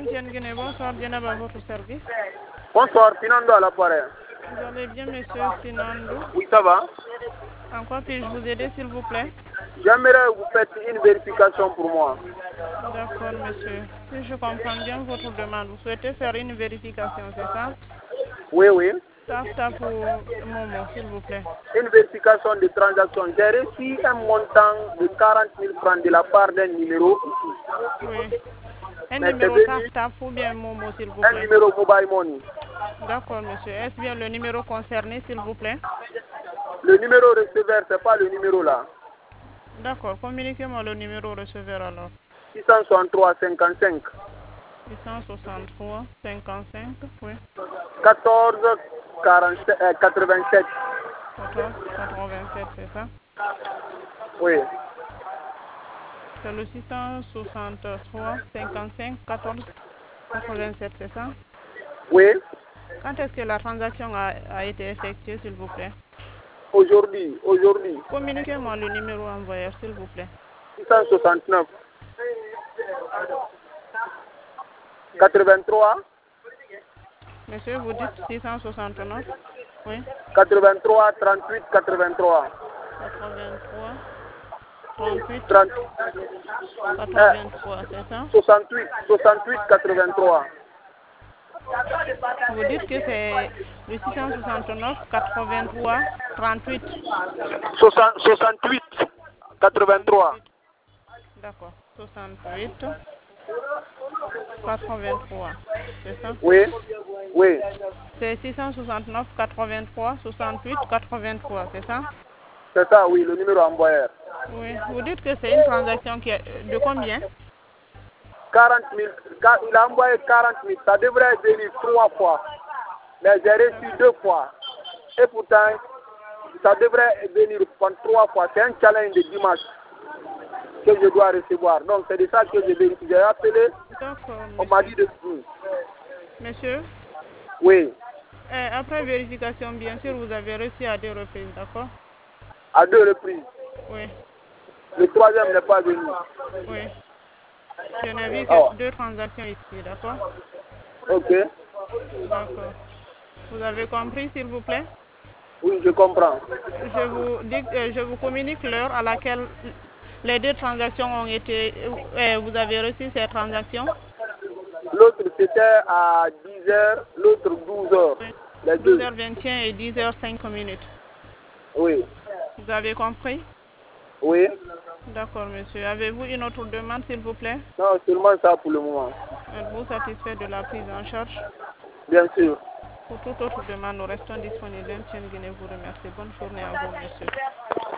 L'Ancienne Guinée, bonsoir, bien à votre service. Bonsoir, Sinando à l'appareil. Vous allez bien, monsieur Sinando? Oui, ça va. En quoi puis-je vous aider, s'il vous plaît? J'aimerais que vous faites une vérification pour moi. D'accord, monsieur. Si je comprends bien votre demande, vous souhaitez faire une vérification, c'est ça? Oui, oui. Taf ou Momo, s'il vous plaît. Une vérification de transaction. J'ai reçu un montant de 40 000 francs de la part d'un numéro. Oui. Un Mais c'est numéro venu Taf ou bien Momo, s'il vous un plaît. numéro mobile money. D'accord, monsieur. Est-ce bien le numéro concerné, s'il vous plaît? Le numéro receveur, c'est pas le numéro là. D'accord. Communiquez-moi le numéro receveur alors. 663 55 663 55, oui. 14 87. 14 87, c'est ça? Oui. C'est le 663 55 14 87, c'est ça? Oui. Quand est-ce que la transaction a été effectuée, s'il vous plaît? Aujourd'hui. Communiquez-moi le numéro envoyeur, s'il vous plaît. 669 83 Monsieur, vous dites 669? Oui. 83 38 83 83 38 30, 83, c'est ça? 68 83. Vous dites que c'est le 669 83 38. 68 83. D'accord. 68 83, c'est ça? Oui. C'est 669 83 68 83, c'est ça? C'est ça, oui, le numéro envoyeur. Oui. Vous dites que c'est une transaction qui est de combien? 40 000. Il a envoyé 40 000. Ça devrait venir 3 fois. Mais j'ai reçu 2 fois. Et pourtant, ça devrait venir 3 fois. C'est un challenge de dimanche que je dois recevoir. Donc, c'est de ça que j'ai appelé. D'accord, On m'a dit de... Monsieur? Oui. Après vérification, bien sûr, vous avez reçu à 2 reprises, d'accord? À 2 reprises. Oui. Le 3e n'est pas venu. Oui. Je n'ai vu que 2 transactions ici, d'accord? Ok. D'accord. Vous avez compris, s'il vous plaît? Oui, je comprends. Je vous communique l'heure à laquelle les 2 transactions ont été... vous avez reçu ces transactions? L'autre, c'était à 10h, l'autre 12h. Oui. Les deux. 12h21 et 10h05. Oui. Vous avez compris? Oui. D'accord, monsieur. Avez-vous une autre demande, s'il vous plaît? Non, seulement ça pour le moment. Êtes-vous satisfait de la prise en charge? Bien sûr. Pour toute autre demande, nous restons disponibles. Guinée vous remercie. Bonne journée à vous, monsieur.